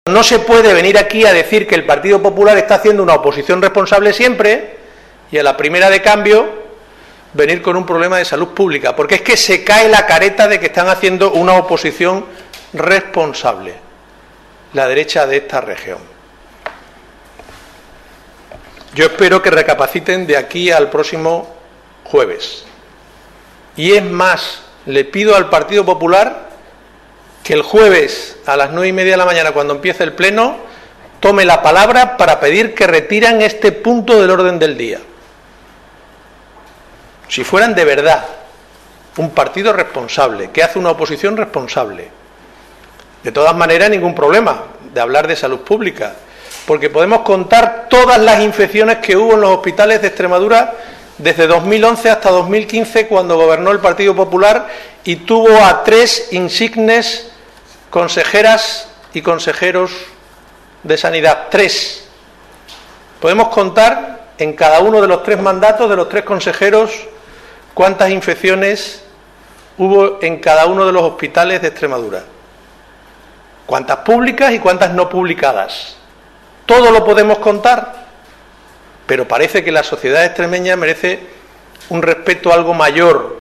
No se puede venir aquí a decir que el Partido Popular está haciendo una oposición responsable siempre y a la primera de cambio venir con un problema de salud pública, porque es que se cae la careta de que están haciendo una oposición responsable, la derecha de esta región. Yo espero que recapaciten de aquí al próximo jueves. Y es más, le pido al Partido Popular que el jueves a las 9:30 de la mañana, cuando empiece el pleno, tome la palabra para pedir que retiren este punto del orden del día. Si fueran de verdad un partido responsable, que hace una oposición responsable, de todas maneras ningún problema de hablar de salud pública, porque podemos contar todas las infecciones que hubo en los hospitales de Extremadura desde 2011 hasta 2015, cuando gobernó el Partido Popular y tuvo a 3 insignes consejeras y consejeros de sanidad. 3. Podemos contar en cada uno de los 3 mandatos de los 3 consejeros cuántas infecciones hubo en cada uno de los hospitales de Extremadura, cuántas públicas y cuántas no publicadas. Todo lo podemos contar, pero parece que la sociedad extremeña merece un respeto algo mayor